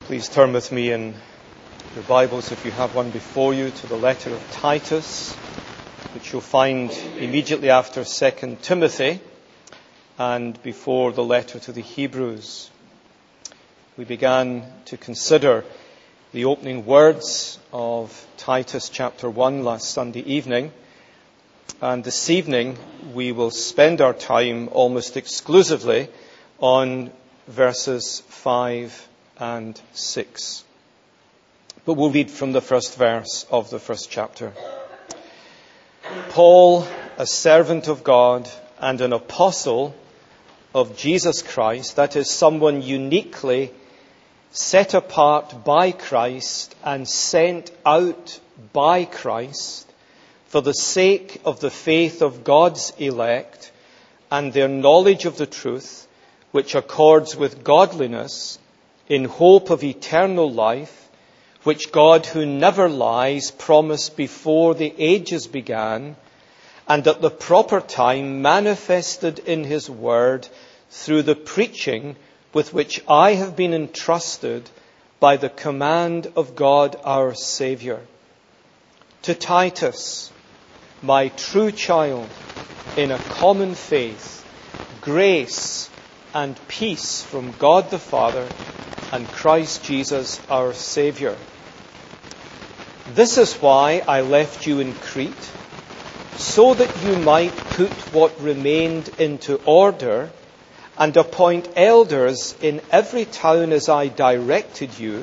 Please turn with me in your Bibles, if you have one before you, to the letter of Titus, which you'll find immediately after 2 Timothy and before the letter to the Hebrews. We began to consider the opening words of Titus chapter 1 last Sunday evening, and this evening we will spend our time almost exclusively on verses 5 and 6. But we'll read from the first verse of the first chapter. Paul, a servant of God and an apostle of Jesus Christ, that is, someone uniquely set apart by Christ and sent out by Christ for the sake of the faith of God's elect and their knowledge of the truth, which accords with godliness, in hope of eternal life, which God, who never lies, promised before the ages began, and at the proper time manifested in his word through the preaching with which I have been entrusted by the command of God our Saviour. To Titus, my true child, in a common faith, grace and peace from God the Father and Christ Jesus our Saviour. This is why I left you in Crete, so that you might put what remained into order and appoint elders in every town as I directed you.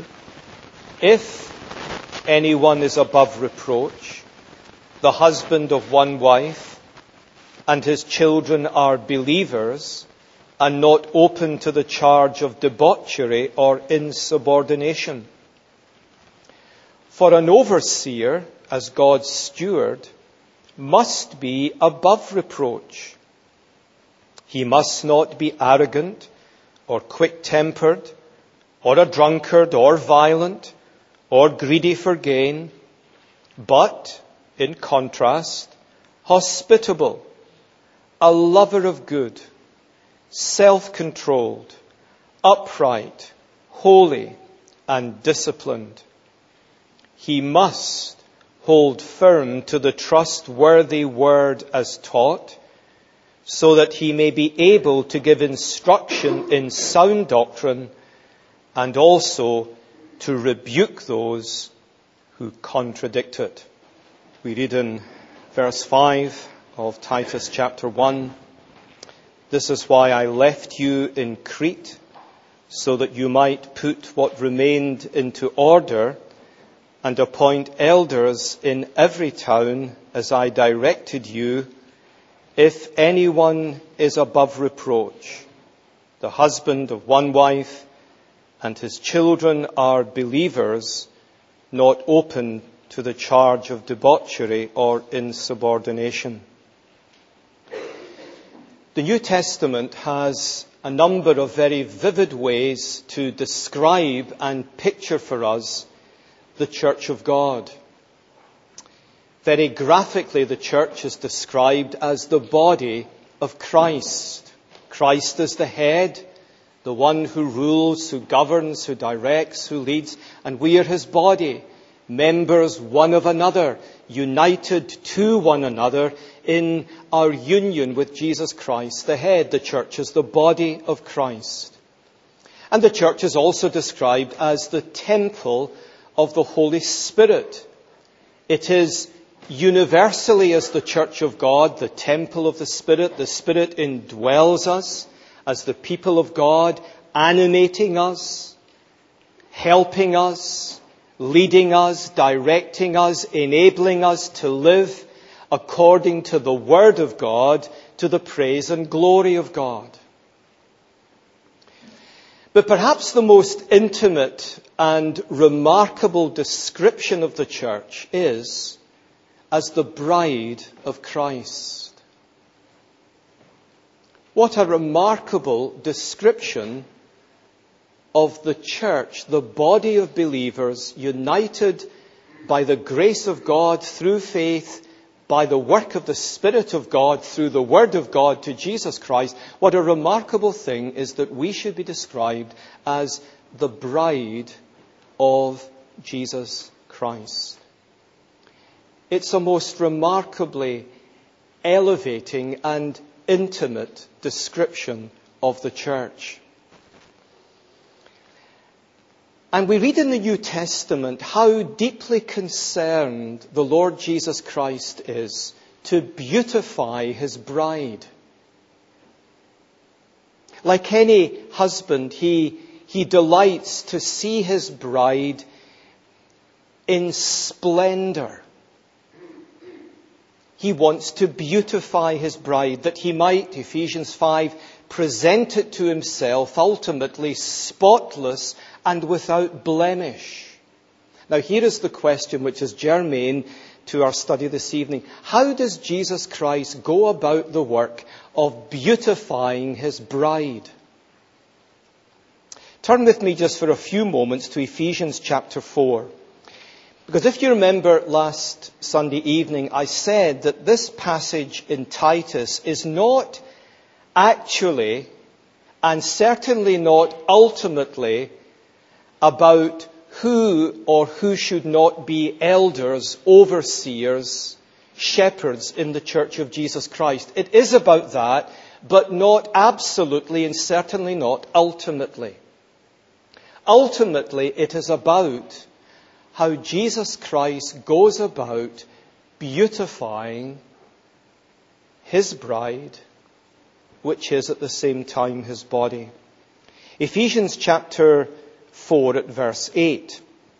If anyone is above reproach, the husband of one wife, and his children are believers, and not open to the charge of debauchery or insubordination. For an overseer, as God's steward, must be above reproach. He must not be arrogant or quick-tempered or a drunkard or violent or greedy for gain, but, in contrast, hospitable, a lover of good, self-controlled, upright, holy, and disciplined. He must hold firm to the trustworthy word as taught, so that he may be able to give instruction in sound doctrine and also to rebuke those who contradict it. We read in verse 5 of Titus chapter 1, "This is why I left you in Crete, so that you might put what remained into order and appoint elders in every town as I directed you. If anyone is above reproach, the husband of one wife, and his children are believers, not open to the charge of debauchery or insubordination." The New Testament has a number of very vivid ways to describe and picture for us the Church of God. Very graphically, the church is described as the body of Christ. Christ is the head, the one who rules, who governs, who directs, who leads, and we are his body, members one of another, united to one another in our union with Jesus Christ, the head. The church is the body of Christ. And the church is also described as the temple of the Holy Spirit. It is universally as the church of God, the temple of the Spirit. The Spirit indwells us as the people of God, animating us, helping us, leading us, directing us, enabling us to live according to the Word of God, to the praise and glory of God. But perhaps the most intimate and remarkable description of the church is as the bride of Christ. What a remarkable description of the church, the body of believers united by the grace of God through faith, by the work of the Spirit of God through the Word of God to Jesus Christ. What a remarkable thing is that we should be described as the bride of Jesus Christ. It's a most remarkably elevating and intimate description of the church. And we read in the New Testament how deeply concerned the Lord Jesus Christ is to beautify his bride. Like any husband, he delights to see his bride in splendor. He wants to beautify his bride that he might, Ephesians 5, present it to himself ultimately spotless and without blemish. Now here is the question which is germane to our study this evening. How does Jesus Christ go about the work of beautifying his bride? Turn with me just for a few moments to Ephesians chapter 4. Because if you remember last Sunday evening, I said that this passage in Titus is not actually, and certainly not ultimately, about who or who should not be elders, overseers, shepherds in the Church of Jesus Christ. It is about that, but not absolutely and certainly not ultimately. Ultimately, it is about how Jesus Christ goes about beautifying his bride, which is at the same time his body. Ephesians chapter 4 at verse 8.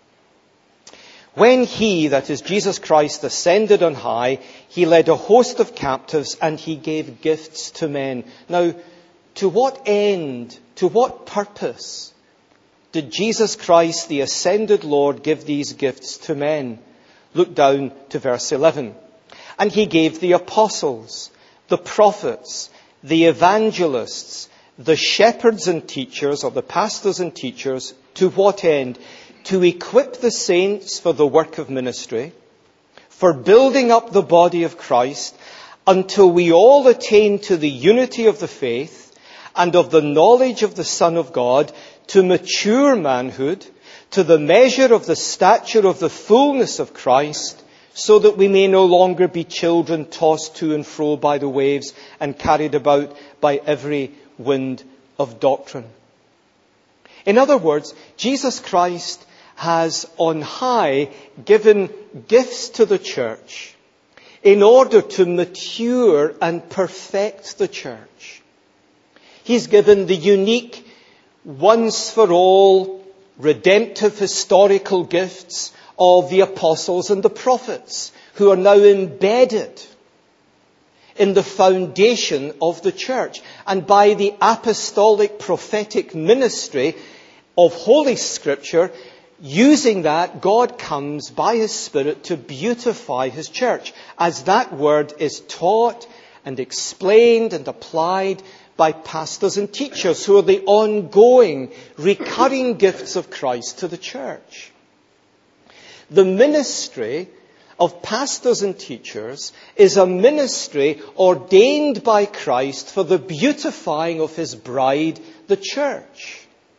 When he, that is Jesus Christ, ascended on high, he led a host of captives and he gave gifts to men. Now, to what end, to what purpose did Jesus Christ, the ascended Lord, give these gifts to men? Look down to verse 11. And he gave the apostles, the prophets, the evangelists, the shepherds and teachers, or the pastors and teachers, to what end? To equip the saints for the work of ministry, for building up the body of Christ, until we all attain to the unity of the faith and of the knowledge of the Son of God, to mature manhood, to the measure of the stature of the fullness of Christ, so that we may no longer be children tossed to and fro by the waves and carried about by every wind of doctrine. In other words, Jesus Christ has on high given gifts to the church in order to mature and perfect the church. He's given the unique, once for all, redemptive historical gifts of the apostles and the prophets, who are now embedded in the foundation of the church. And by the apostolic prophetic ministry of Holy Scripture, using that, God comes by his Spirit to beautify his church, as that word is taught and explained and applied by pastors and teachers, who are the ongoing, recurring gifts of Christ to the church. The ministry of pastors and teachers is a ministry ordained by Christ for the beautifying of his bride, the church.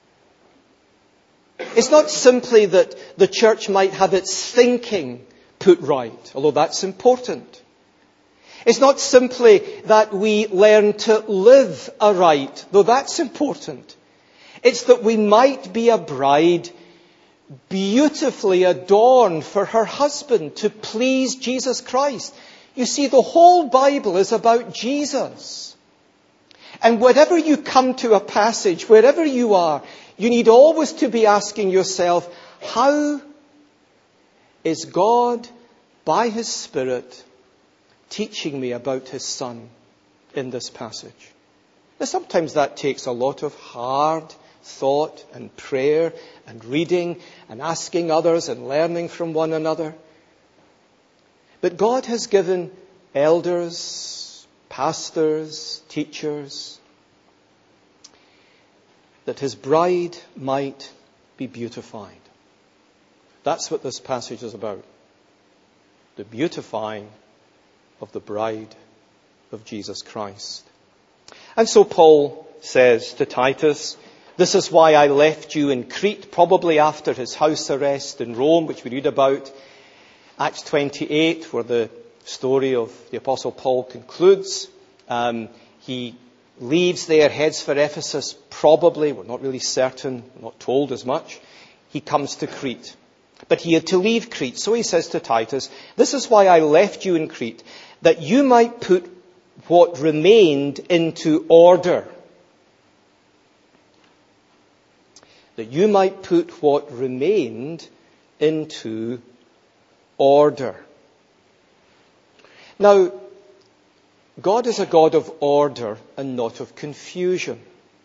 It's not simply that the church might have its thinking put right, although that's important. It's not simply that we learn to live aright, though that's important. It's that we might be a bride beautifully adorned for her husband to please Jesus Christ. You see, the whole Bible is about Jesus. And whenever you come to a passage, wherever you are, you need always to be asking yourself, how is God, by his Spirit, teaching me about his Son in this passage? Now, sometimes that takes a lot of hard thought and prayer and reading and asking others and learning from one another. But God has given elders, pastors, teachers, that his bride might be beautified. That's what this passage is about. The beautifying of the bride of Jesus Christ. And so Paul says to Titus, This is why I left you in Crete, probably after his house arrest in Rome, which we read about, Acts 28, where the story of the Apostle Paul concludes. He leaves there, heads for Ephesus, probably, we're not really certain, we're not told as much. He comes to Crete. But he had to leave Crete. So he says to Titus, this is why I left you in Crete, that you might put what remained into order. That you might put what remained into order. Now, God is a God of order and not of confusion.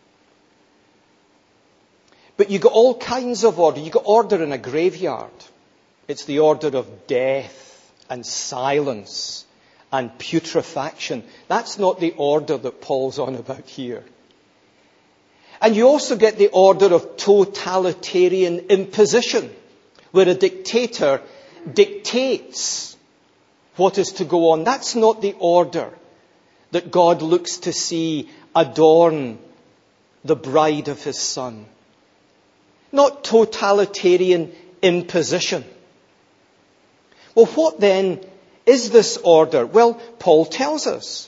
But you've got all kinds of order. You've got order in a graveyard. It's the order of death and silence and putrefaction. That's not the order that Paul's on about here. And you also get the order of totalitarian imposition, where a dictator dictates what is to go on. That's not the order that God looks to see adorn the bride of his Son. Not totalitarian imposition. Well, what then is this order? Well, Paul tells us.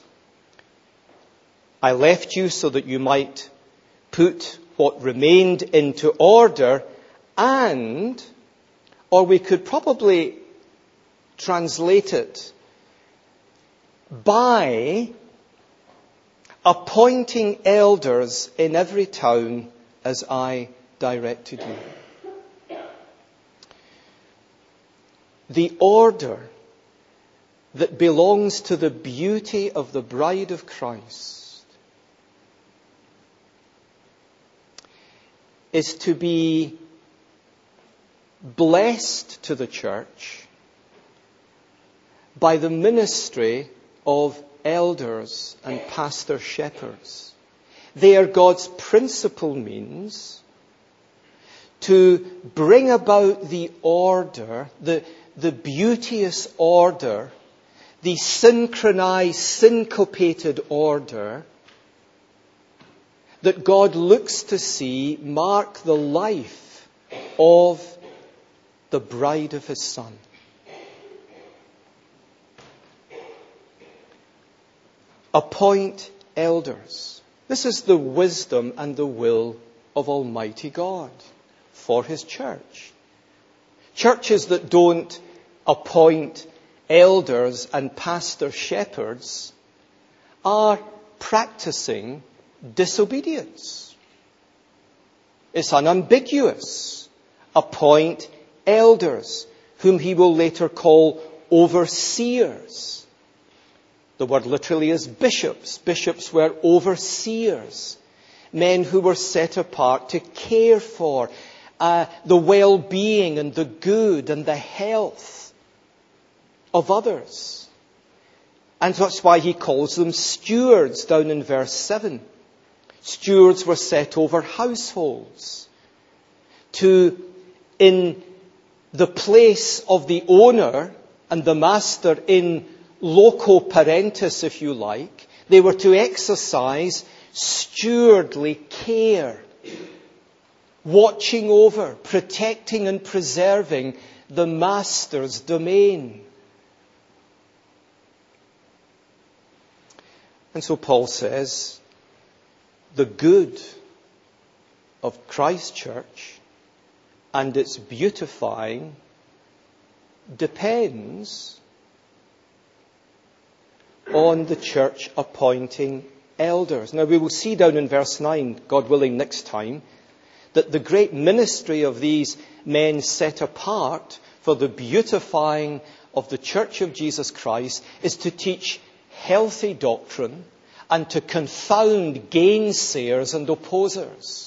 I left you so that you might put what remained into order and, or we could probably translate it, by appointing elders in every town as I directed you. The order that belongs to the beauty of the bride of Christ is to be blessed to the church by the ministry of elders and pastor shepherds. They are God's principal means to bring about the order, the beauteous order, the synchronized, syncopated order that God looks to see mark the life of the bride of his Son. Appoint elders. This is the wisdom and the will of Almighty God for his church. Churches that don't appoint elders and pastor shepherds are practicing disobedience. It's unambiguous. Appoint elders, whom he will later call overseers. The word literally is bishops. Bishops were overseers. Men who were set apart to care for the well-being and the good and the health of others. And that's why he calls them stewards down in verse 7. Stewards were set over households to, in the place of the owner and the master, in loco parentis, if you like, they were to exercise stewardly care, watching over, protecting and preserving the master's domain. And so Paul says, the good of Christ's church and its beautifying depends on the church appointing elders. Now we will see down in verse 9, God willing next time, that the great ministry of these men set apart for the beautifying of the church of Jesus Christ is to teach healthy doctrine and to confound gainsayers and opposers.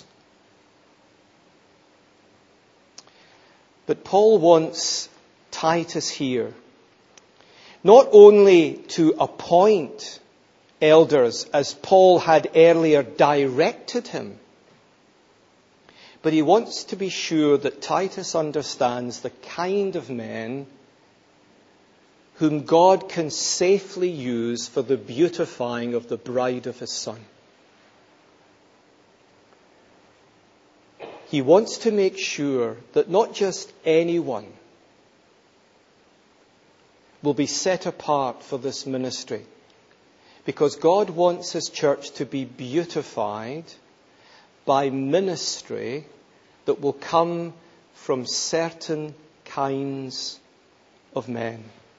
But Paul wants Titus here not only to appoint elders as Paul had earlier directed him, but he wants to be sure that Titus understands the kind of men whom God can safely use for the beautifying of the bride of his Son. He wants to make sure that not just anyone will be set apart for this ministry, because God wants His church to be beautified by ministry that will come from certain kinds of men.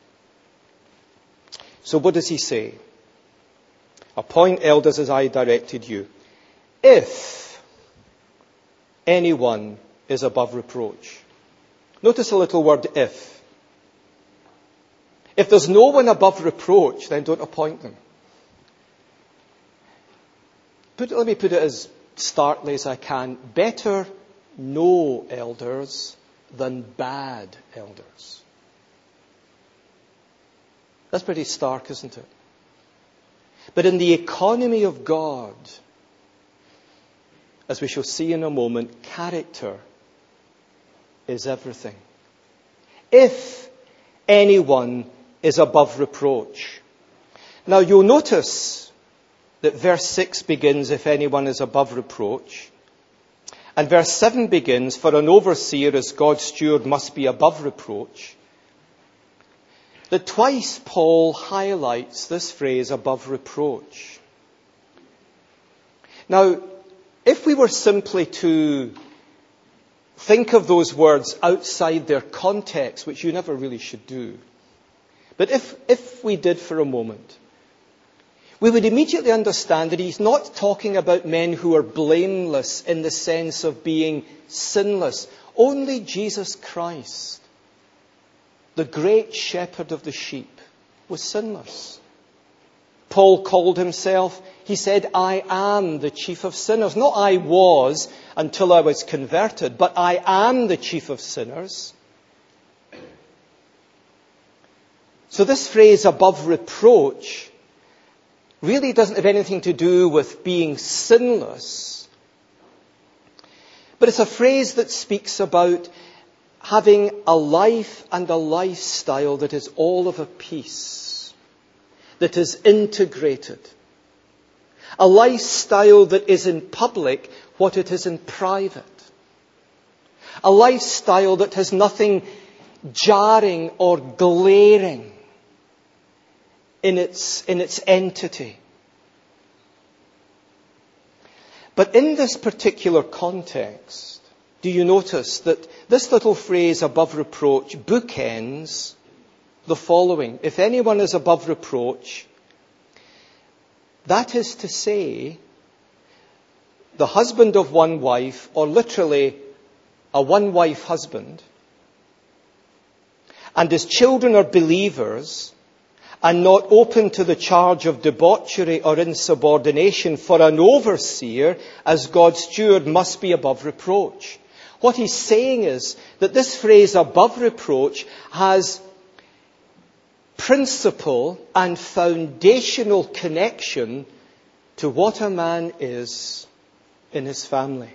So what does he say? Appoint elders as I directed you, if anyone is above reproach. Notice a little word, if. If there's no one above reproach, then don't appoint them. Let me put it as starkly as I can. Better no elders than bad elders. That's pretty stark, isn't it? But in the economy of God, as we shall see in a moment, character is everything. If anyone is above reproach. Now you'll notice that verse 6 begins, if anyone is above reproach. And verse 7 begins, for an overseer as God's steward must be above reproach. That twice Paul highlights this phrase, above reproach. Now, if we were simply to think of those words outside their context, which you never really should do, but if we did for a moment, we would immediately understand that he's not talking about men who are blameless in the sense of being sinless. Only Jesus Christ, the great shepherd of the sheep, was sinless. Paul called himself, he said, I am the chief of sinners. Not I was until I was converted, but I am the chief of sinners. So this phrase, above reproach, really doesn't have anything to do with being sinless. But it's a phrase that speaks about having a life and a lifestyle that is all of a piece, that is integrated. A lifestyle that is in public what it is in private. A lifestyle that has nothing jarring or glaring in its entity. But in this particular context, do you notice that this little phrase, above reproach, bookends the following. If anyone is above reproach, that is to say, the husband of one wife, or literally a one-wife husband, and his children are believers, and not open to the charge of debauchery or insubordination, for an overseer as God's steward must be above reproach. What he's saying is that this phrase, above reproach, has principal and foundational connection to what a man is in his family.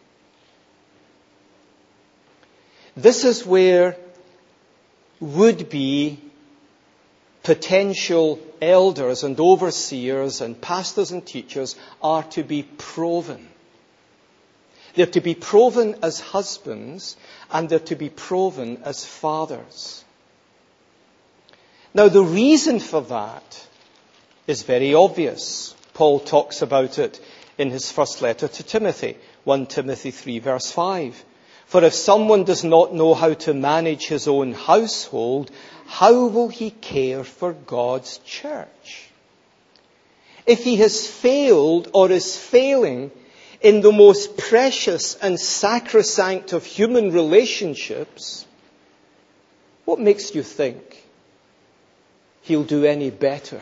This is where would-be potential elders and overseers and pastors and teachers are to be proven. They're to be proven as husbands, and they're to be proven as fathers. Now, the reason for that is very obvious. Paul talks about it in his first letter to Timothy, 1 Timothy 3 verse 5. For if someone does not know how to manage his own household, how will he care for God's church? If he has failed or is failing in the most precious and sacrosanct of human relationships, what makes you think he'll do any better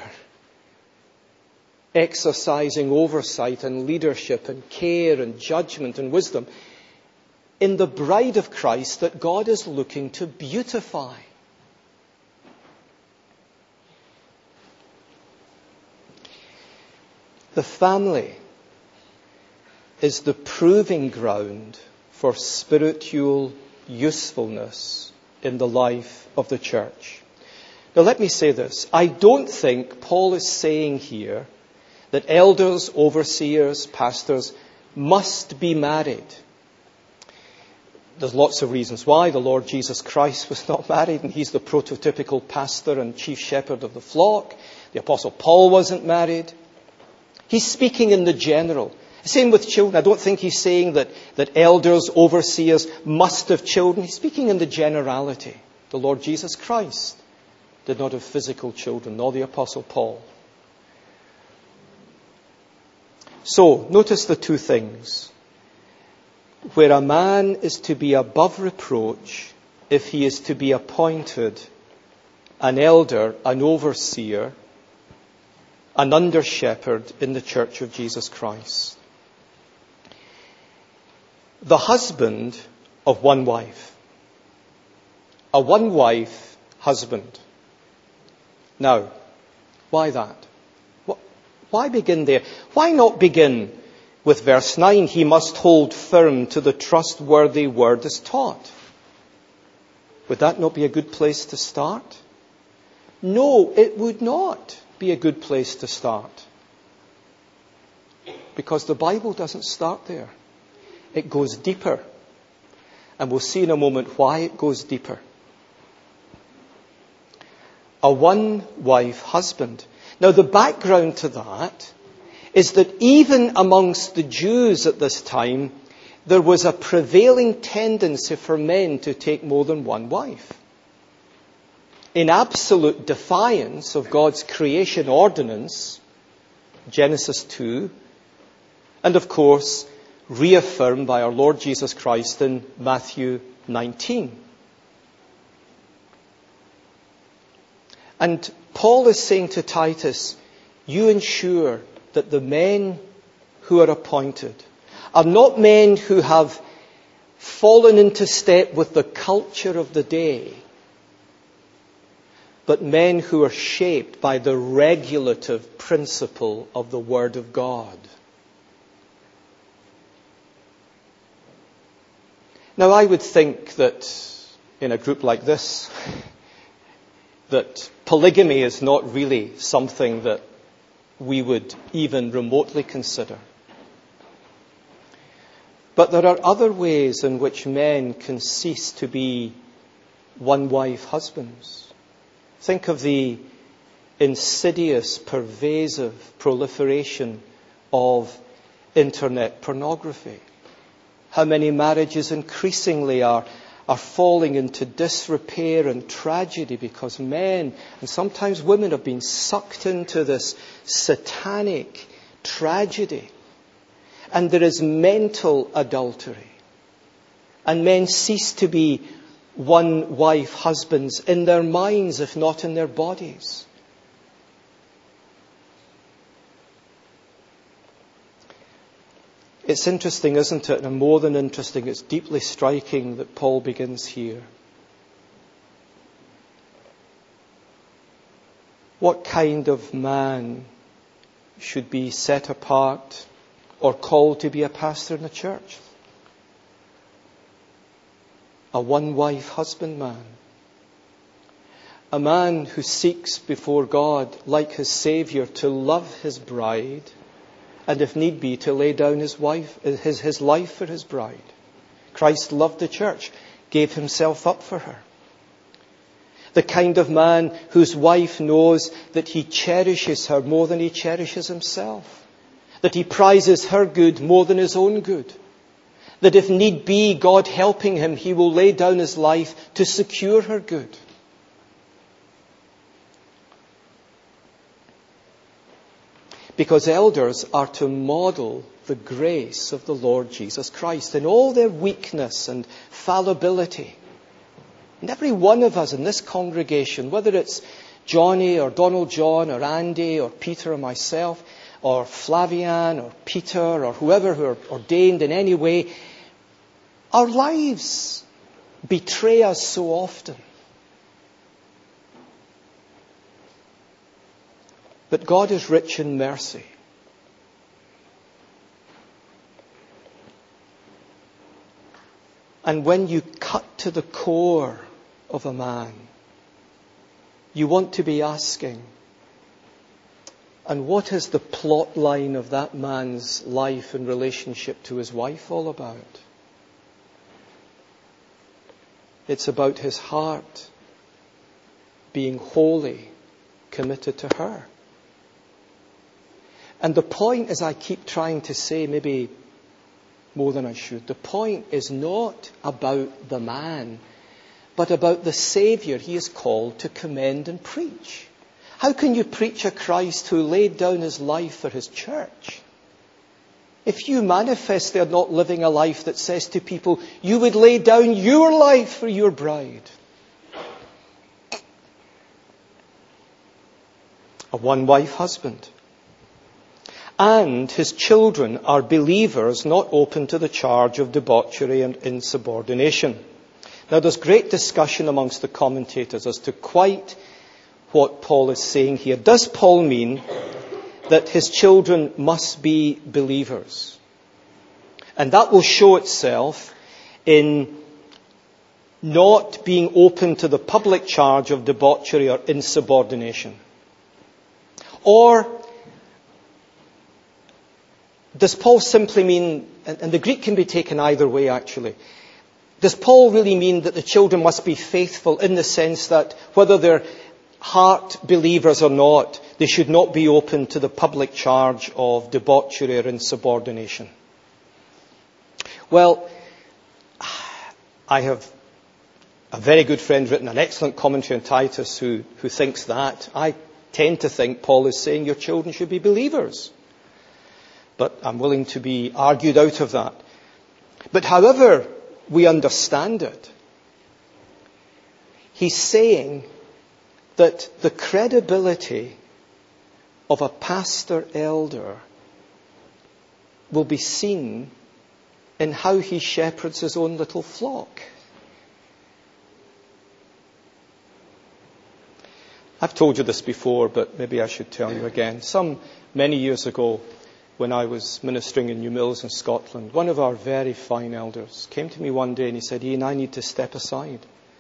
exercising oversight and leadership and care and judgment and wisdom in the bride of Christ that God is looking to beautify? The family is the proving ground for spiritual usefulness in the life of the church. Now let me say this. I don't think Paul is saying here that elders, overseers, pastors must be married. There's lots of reasons why. The Lord Jesus Christ was not married, and he's the prototypical pastor and chief shepherd of the flock. The Apostle Paul wasn't married. He's speaking in the general. Same with children. I don't think he's saying that elders, overseers must have children. He's speaking in the generality. The Lord Jesus Christ did not have physical children, nor the Apostle Paul. So, notice the two things. Where a man is to be above reproach if he is to be appointed an elder, an overseer, an under-shepherd in the Church of Jesus Christ. The husband of one wife. A one-wife husband. Now, why that? Why begin there? Why not begin with verse 9? He must hold firm to the trustworthy word as taught. Would that not be a good place to start? No, it would not be a good place to start. Because the Bible doesn't start there. It goes deeper. And we'll see in a moment why it goes deeper. A one-wife husband. Now, the background to that is that even amongst the Jews at this time, there was a prevailing tendency for men to take more than one wife. In absolute defiance of God's creation ordinance, Genesis 2, and of course, reaffirmed by our Lord Jesus Christ in Matthew 19. And Paul is saying to Titus, you ensure that the men who are appointed are not men who have fallen into step with the culture of the day, but men who are shaped by the regulative principle of the Word of God. Now, I would think that in a group like this, that polygamy is not really something that we would even remotely consider. But there are other ways in which men can cease to be one-wife husbands. Think of the insidious, pervasive proliferation of internet pornography. How many marriages increasingly are falling into disrepair and tragedy because men and sometimes women have been sucked into this satanic tragedy. And there is mental adultery. And men cease to be one-wife husbands in their minds, if not in their bodies. It's interesting, isn't it? And more than interesting, it's deeply striking that Paul begins here. What kind of man should be set apart or called to be a pastor in the church? A one-wife husbandman. A man who seeks before God, like his Saviour, to love his bride, and if need be, to lay down his life for his bride. Christ loved the church, gave himself up for her. The kind of man whose wife knows that he cherishes her more than he cherishes himself. That he prizes her good more than his own good. That if need be, God helping him, he will lay down his life to secure her good. Because elders are to model the grace of the Lord Jesus Christ in all their weakness and fallibility. And every one of us in this congregation, whether it's Johnny or Donald John or Andy or Peter or myself or Flavian or Peter or whoever who are ordained in any way, our lives betray us so often. But God is rich in mercy. And when you cut to the core of a man, you want to be asking, and what is the plot line of that man's life in relationship to his wife all about? It's about his heart being wholly committed to her. And the point, as I keep trying to say, maybe more than I should, the point is not about the man, but about the Saviour he is called to commend and preach. How can you preach a Christ who laid down his life for his church if you manifestly are not living a life that says to people, you would lay down your life for your bride? A one-wife husband. And his children are believers not open to the charge of debauchery and insubordination. Now there's great discussion amongst the commentators as to quite what Paul is saying here. Does Paul mean that his children must be believers? And that will show itself in not being open to the public charge of debauchery or insubordination. Or does Paul simply mean, and the Greek can be taken either way actually, does Paul really mean that the children must be faithful in the sense that whether they're heart believers or not, they should not be open to the public charge of debauchery or insubordination? Well, I have a very good friend written an excellent commentary on Titus who thinks that. I tend to think Paul is saying your children should be believers. But I'm willing to be argued out of that. But however we understand it, he's saying that the credibility of a pastor elder will be seen in how he shepherds his own little flock. I've told you this before, but maybe I should tell you again. Many years ago, when I was ministering in New Mills in Scotland, one of our very fine elders came to me one day and he said, Ian, I need to step aside.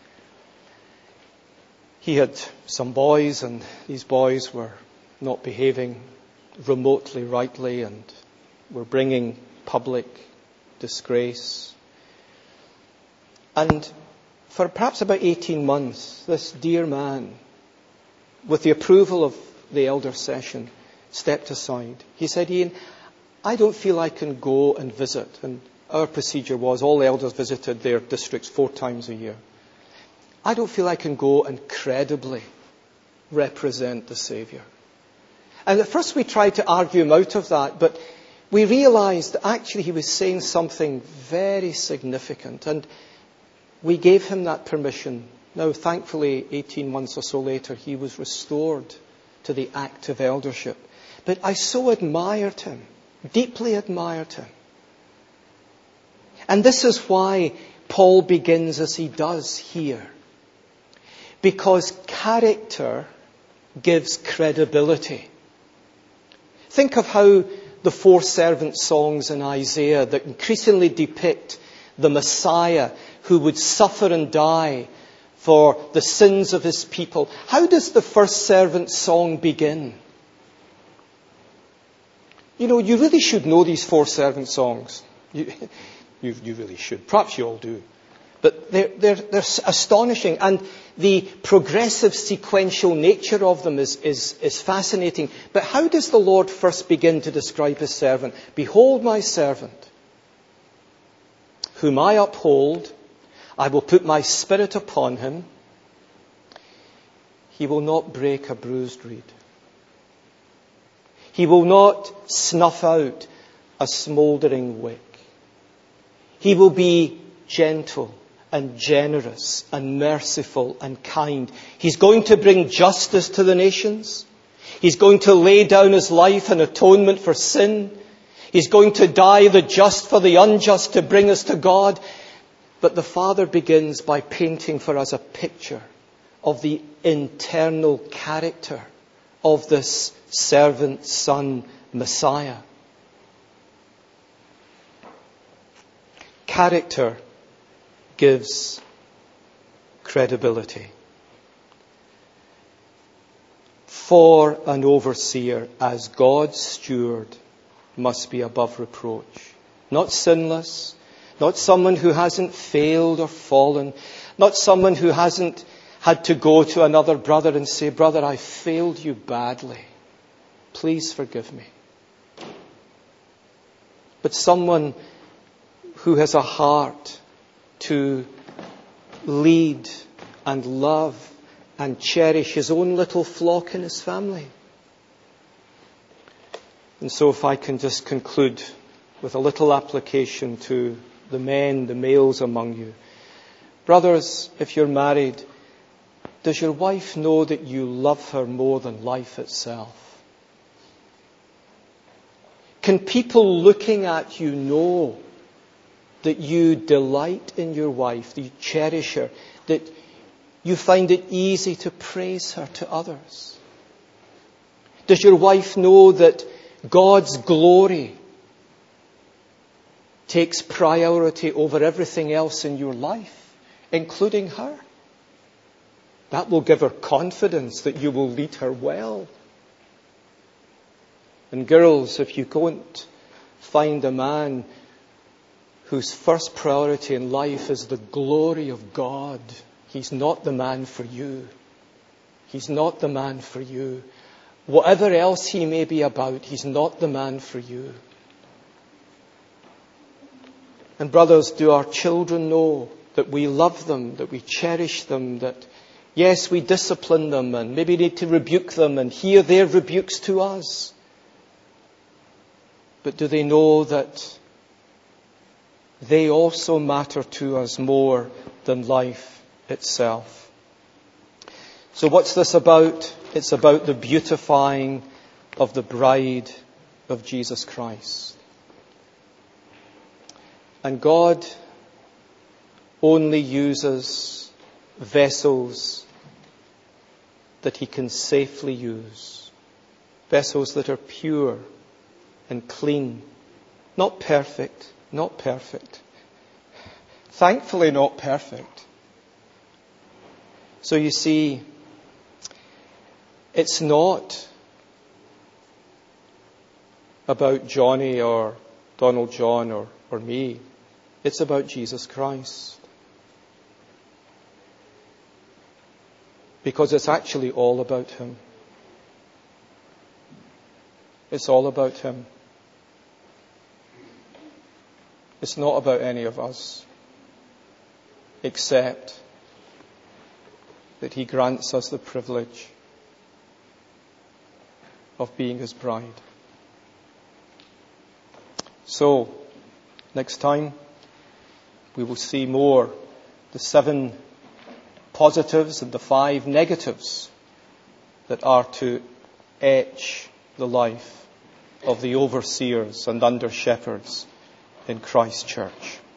He had some boys, and these boys were not behaving remotely rightly and were bringing public disgrace. And for perhaps about 18 months, this dear man, with the approval of the elder session, stepped aside. He said, Ian, I don't feel I can go and visit. And our procedure was all elders visited their districts 4 times a year. I don't feel I can go and credibly represent the Saviour. And at first we tried to argue him out of that, but we realised that actually he was saying something very significant. And we gave him that permission. Now, thankfully, 18 months or so later, he was restored to the active eldership. But I so admired him, deeply admired him. And this is why Paul begins as he does here. Because character gives credibility. Think of how the 4 servant songs in Isaiah that increasingly depict the Messiah who would suffer and die for the sins of his people. How does the first servant song begin? You know, you really should know these 4 servant songs. You really should. Perhaps you all do. But they're astonishing. And the progressive sequential nature of them is fascinating. But how does the Lord first begin to describe his servant? Behold my servant, whom I uphold. I will put my spirit upon him. He will not break a bruised reed. He will not snuff out a smouldering wick. He will be gentle and generous and merciful and kind. He's going to bring justice to the nations. He's going to lay down his life in atonement for sin. He's going to die the just for the unjust to bring us to God. But the Father begins by painting for us a picture of the internal character of this servant son Messiah. Character gives credibility. For an overseer, as God's steward, must be above reproach. Not sinless, Not someone who hasn't failed or fallen. Not someone who hasn't had to go to another brother and say, brother, I failed you badly. Please forgive me. But someone who has a heart to lead and love and cherish his own little flock in his family. And so if I can just conclude with a little application to the men, the males among you. Brothers, if you're married, does your wife know that you love her more than life itself? Can people looking at you know that you delight in your wife, that you cherish her, that you find it easy to praise her to others? Does your wife know that God's glory takes priority over everything else in your life, including her? That will give her confidence that you will lead her well. And girls, if you don't find a man whose first priority in life is the glory of God, he's not the man for you. He's not the man for you. Whatever else he may be about, he's not the man for you. And brothers, do our children know that we love them, that we cherish them, that yes, we discipline them and maybe need to rebuke them and hear their rebukes to us? But do they know that they also matter to us more than life itself? So what's this about? It's about the beautifying of the bride of Jesus Christ. And God only uses vessels that he can safely use. Vessels that are pure and clean. Not perfect. Not perfect. Thankfully not perfect. So you see, it's not about Johnny or Donald John or me. It's about Jesus Christ. Because it's actually all about him. It's all about him. It's not about any of us, except that he grants us the privilege of being his bride. So, next time, we will see more the 7 positives and the 5 negatives that are to etch the life of the overseers and under-shepherds in Christ's church.